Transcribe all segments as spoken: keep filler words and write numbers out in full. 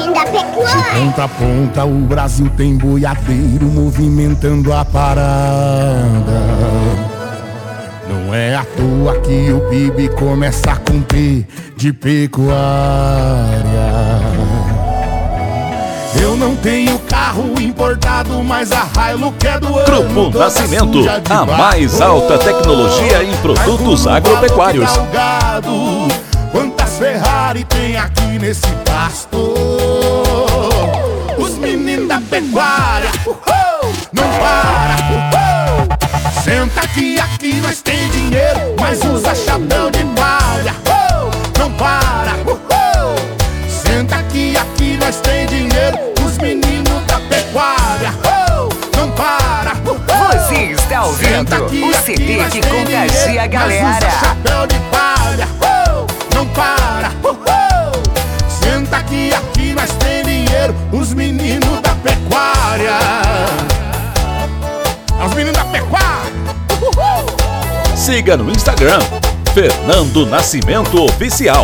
meninos da pecuária. De ponta a ponta o Brasil tem boiadeiro movimentando a parada. Não é à toa que o P I B começa com P de pecuária. Eu não tenho carro importado, mas a Hilux é do ano. Grupo Nascimento, a mais alta tecnologia em produtos agropecuários. Quantas Ferrari tem aqui nesse pasto? Os meninos da pecuária, uhul, não para, uhul. Senta aqui, aqui nós tem dinheiro, mas usa chapéu de palha, uhul, não para, uhul. Senta aqui, aqui nós tem dinheiro, os meninos da pecuária, uhul, não para, uhul. Você está ouvindo aqui, o C D que contagia a galera. Usa chapéu de palha, uhul, não para, uhul. Senta aqui, aqui nós tem dinheiro, os meninos da pecuária. Os meninos da pecuária, uhul. Siga no Instagram, Fernando Nascimento Oficial.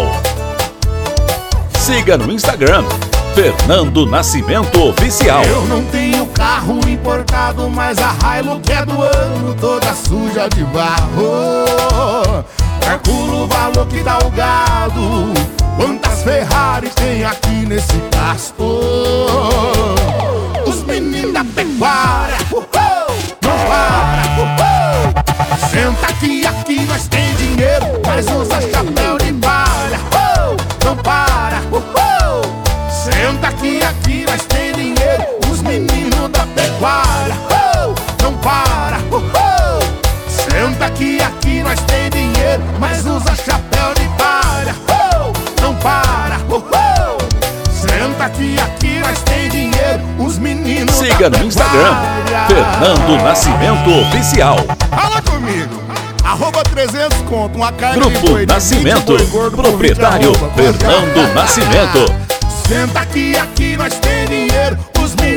Siga no Instagram, Fernando Nascimento Oficial. Eu não tenho carro importado, mas a Hilux é do ano, toda suja de barro. Calculo o valor que dá o gado, quantas Ferrari tem aqui nesse pasto? Os meninos da pecuária, uhul, não para, uhul. Senta aqui, aqui nós tem dinheiro, mas usa chapéu de palha, uhul, não para, uhul. Senta aqui, aqui nós tem dinheiro, os meninos da pecuária, uhul, não para, uhul. Senta aqui, aqui nós tem dinheiro, mas usa chapéu de palha, uhul, não para, uhul. Senta aqui, aqui nós tem dinheiro, os meninos da Siga no Instagram, Fernando Nascimento Oficial. Fala comigo, arroba trezentos conto, uma carne Grupo de boi de Nascimento, vinte boi gordo, proprietário por vinte arroba, Fernando Nascimento. Senta aqui, aqui nós tem dinheiro, os meninos